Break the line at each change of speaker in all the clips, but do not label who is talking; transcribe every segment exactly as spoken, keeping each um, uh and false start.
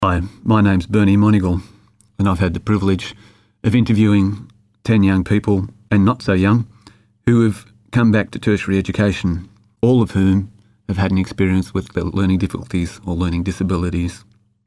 Hi, my name's Bernie Monegal, and I've had the privilege of interviewing ten young people, and not so young, who have come back to tertiary education, all of whom have had an experience with learning difficulties or learning disabilities.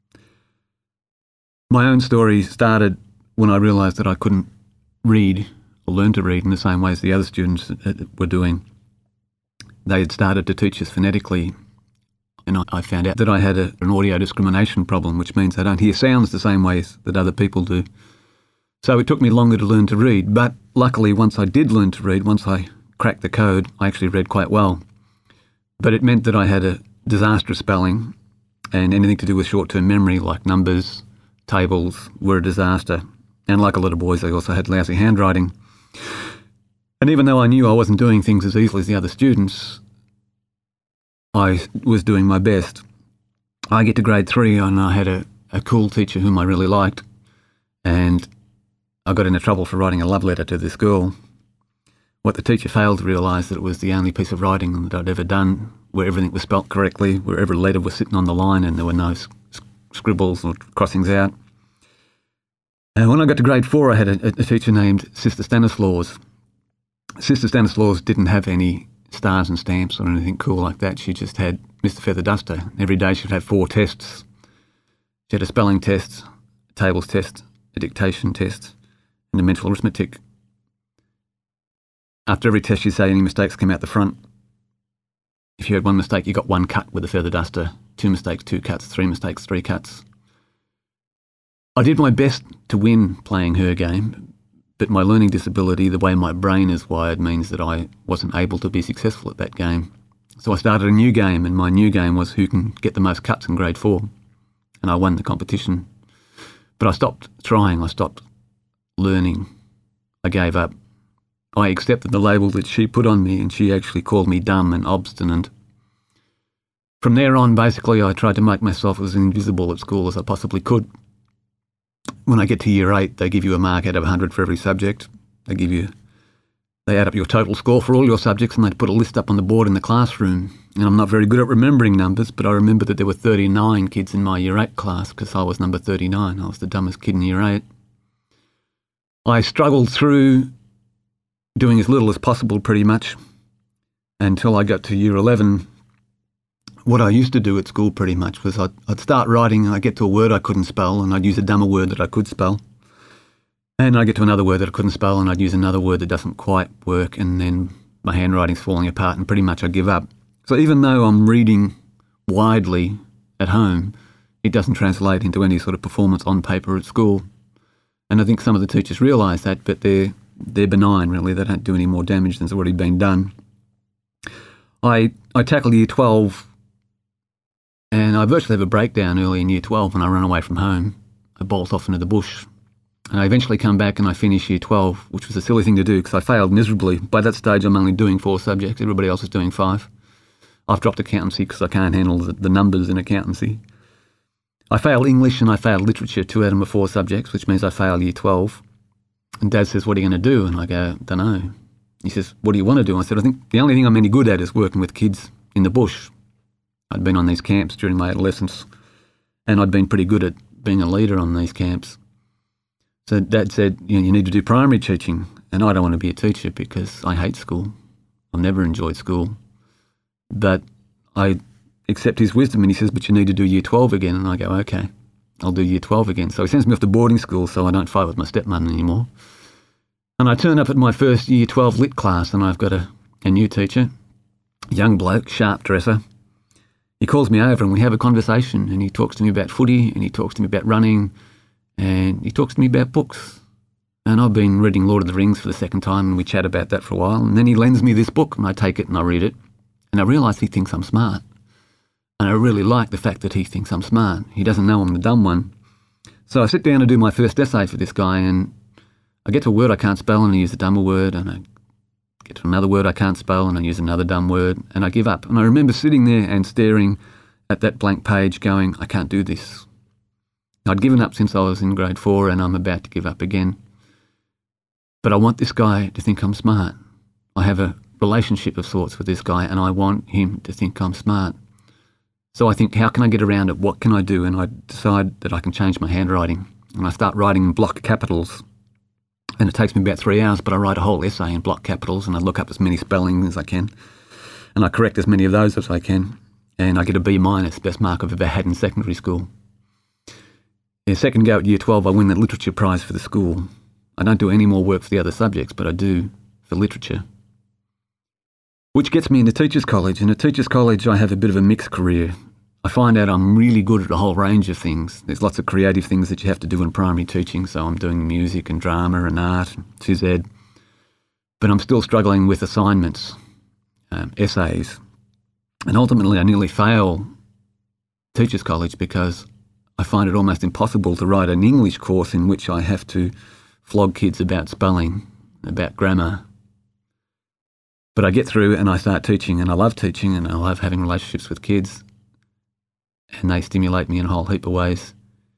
My own story started when I realised that I couldn't read or learn to read in the same way as the other students were doing. They had started to teach us phonetically, and I found out that I had a, an audio discrimination problem, which means I don't hear sounds the same ways that other people do. So it took me longer to learn to read, but luckily once I did learn to read, once I cracked the code, I actually read quite well. But it meant that I had a disastrous spelling, and anything to do with short-term memory, like numbers, tables, were a disaster. And like a lot of boys, I also had lousy handwriting. And even though I knew I wasn't doing things as easily as the other students, I was doing my best. I get to grade three and I had a, a cool teacher whom I really liked, and I got into trouble for writing a love letter to this girl. What the teacher failed to realise that it was the only piece of writing that I'd ever done where everything was spelt correctly, where every letter was sitting on the line and there were no scribbles or crossings out. And when I got to grade four, I had a, a teacher named Sister Stanislaus. Sister Stanislaus didn't have any stars and stamps or anything cool like that. She just had Mister Feather Duster. Every day she'd have four tests. She had a spelling test, a tables test, a dictation test, and a mental arithmetic. After every test she'd say any mistakes came out the front. If you had one mistake, you got one cut with a feather duster. Two mistakes, two cuts. Three mistakes, three cuts. I did my best to win playing her game, but my learning disability, the way my brain is wired, means that I wasn't able to be successful at that game. So I started a new game, and my new game was who can get the most cuts in grade four. And I won the competition. But I stopped trying, I stopped learning. I gave up. I accepted the label that she put on me, and she actually called me dumb and obstinate. From there on, basically, I tried to make myself as invisible at school as I possibly could. When I get to year eight, they give you a mark out of one hundred for every subject. They give you, they add up your total score for all your subjects, and they put a list up on the board in the classroom. And I'm not very good at remembering numbers, but I remember that there were thirty-nine kids in my year eight class because I was number thirty-nine. I was the dumbest kid in year eight. I struggled through doing as little as possible pretty much until I got to year eleven. What I used to do at school pretty much was I'd, I'd start writing and I'd get to a word I couldn't spell and I'd use a dumber word that I could spell. And I'd get to another word that I couldn't spell and I'd use another word that doesn't quite work, and then my handwriting's falling apart and pretty much I give up. So even though I'm reading widely at home, it doesn't translate into any sort of performance on paper at school. And I think some of the teachers realise that, but they're, they're benign really. They don't do any more damage than's already been done. I, I tackled year twelve, and I virtually have a breakdown early in year twelve when I run away from home. I bolt off into the bush. And I eventually come back and I finish year twelve, which was a silly thing to do because I failed miserably. By that stage, I'm only doing four subjects. Everybody else is doing five. I've dropped accountancy because I can't handle the, the numbers in accountancy. I failed English and I failed literature, two out of my four subjects, which means I failed year twelve. And Dad says, "What are you going to do?" And I go, "Don't know." He says, "What do you want to do?" I said, "I think the only thing I'm any good at is working with kids in the bush." I'd been on these camps during my adolescence, and I'd been pretty good at being a leader on these camps. So Dad said, you know, you need to do primary teaching, and I don't want to be a teacher because I hate school. I've never enjoyed school. But I accept his wisdom, and he says, "But you need to do year twelve again." And I go, "Okay, I'll do year twelve again." So he sends me off to boarding school so I don't fight with my stepmom anymore. And I turn up at my first year twelve lit class, and I've got a, a new teacher, a young bloke, sharp dresser. He calls me over and we have a conversation, and he talks to me about footy, and he talks to me about running, and he talks to me about books. And I've been reading Lord of the Rings for the second time, and we chat about that for a while. And then he lends me this book, and I take it and I read it. And I realise he thinks I'm smart. And I really like the fact that he thinks I'm smart. He doesn't know I'm the dumb one. So I sit down and do my first essay for this guy, and I get to a word I can't spell, and I use a dumber word, and I get to another word I can't spell, and I use another dumb word, and I give up. And I remember sitting there and staring at that blank page going, I can't do this. I'd given up since I was in grade four, and I'm about to give up again. But I want this guy to think I'm smart. I have a relationship of sorts with this guy, and I want him to think I'm smart. So I think, how can I get around it? What can I do? And I decide that I can change my handwriting. And I start writing in block capitals. And it takes me about three hours, but I write a whole essay in block capitals and I look up as many spellings as I can. And I correct as many of those as I can. And I get a B minus, best mark I've ever had in secondary school. Yeah, second go at year twelve, I win the literature prize for the school. I don't do any more work for the other subjects, but I do for literature. Which gets me into Teachers College. And at Teachers College, I have a bit of a mixed career. I find out I'm really good at a whole range of things. There's lots of creative things that you have to do in primary teaching, so I'm doing music and drama and art and phys ed. But I'm still struggling with assignments, um, essays. And ultimately, I nearly fail Teachers College because I find it almost impossible to write an English course in which I have to flog kids about spelling, about grammar. But I get through and I start teaching, and I love teaching and I love having relationships with kids, and they stimulate me in a whole heap of ways.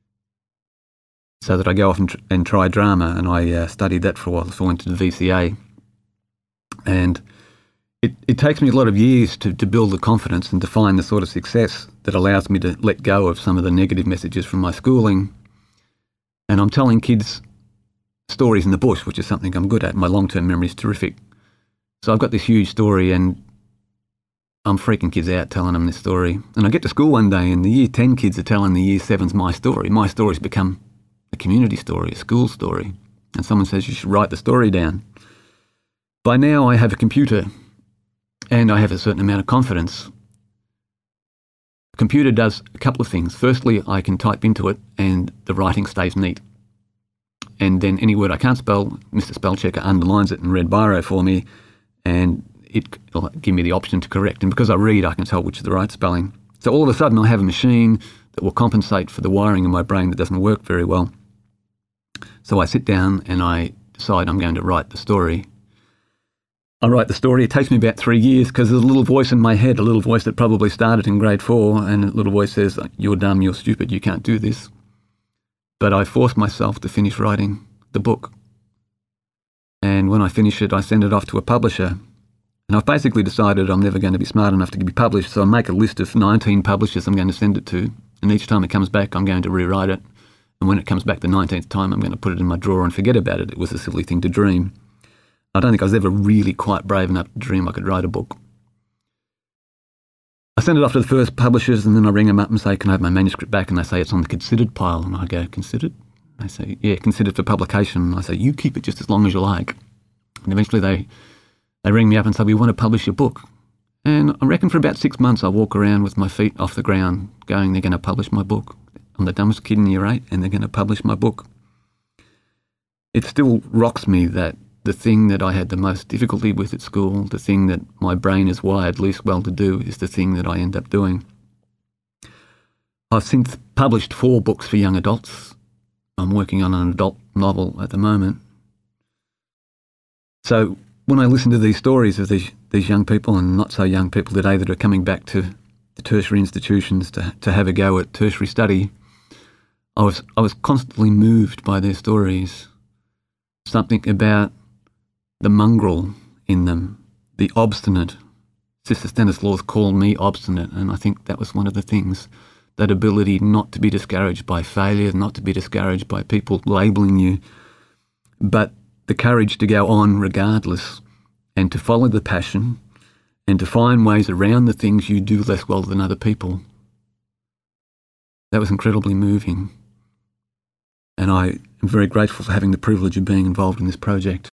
So that I go off and, tr- and try drama, and I uh, studied that for a while, so I went to the V C A. And it, it takes me a lot of years to, to build the confidence and to find the sort of success that allows me to let go of some of the negative messages from my schooling. And I'm telling kids stories in the bush, which is something I'm good at. My long-term memory is terrific. So I've got this huge story and I'm freaking kids out telling them this story. And I get to school one day and the year ten kids are telling the year sevens my story. My story's become a community story, a school story. And someone says you should write the story down. By now I have a computer and I have a certain amount of confidence. The computer does a couple of things. Firstly, I can type into it and the writing stays neat. And then any word I can't spell, Mister Spellchecker underlines it in red biro for me, and it'll give me the option to correct. And because I read, I can tell which is the right spelling. So all of a sudden, I have a machine that will compensate for the wiring in my brain that doesn't work very well. So I sit down and I decide I'm going to write the story. I write the story. It takes me about three years because there's a little voice in my head, a little voice that probably started in grade four, and a little voice says, "You're dumb, you're stupid, you can't do this." But I forced myself to finish writing the book. And when I finish it, I send it off to a publisher. And I've basically decided I'm never going to be smart enough to be published, so I make a list of nineteen publishers I'm going to send it to. And each time it comes back, I'm going to rewrite it. And when it comes back the nineteenth time, I'm going to put it in my drawer and forget about it. It was a silly thing to dream. I don't think I was ever really quite brave enough to dream I could write a book. I send it off to the first publishers and then I ring them up and say, "Can I have my manuscript back?" And they say, "It's on the considered pile." And I go, "Considered?" They say, "Yeah, considered for publication." And I say, "You keep it just as long as you like." And eventually they, they ring me up and say, "We want to publish your book." And I reckon for about six months I walk around with my feet off the ground going, "They're going to publish my book. I'm the dumbest kid in year eight and they're going to publish my book." It still rocks me that the thing that I had the most difficulty with at school, the thing that my brain is wired least well to do, is the thing that I end up doing. I've since published four books for young adults. I'm working on an adult novel at the moment. So when I listen to these stories of these, these young people and not so young people today that are coming back to the tertiary institutions to, to have a go at tertiary study, I was, I was constantly moved by their stories. Something about the mongrel in them, the obstinate. Sister Stanislaus called me obstinate, and I think that was one of the things, that ability not to be discouraged by failure, not to be discouraged by people labelling you, but the courage to go on regardless and to follow the passion and to find ways around the things you do less well than other people. That was incredibly moving. And I am very grateful for having the privilege of being involved in this project.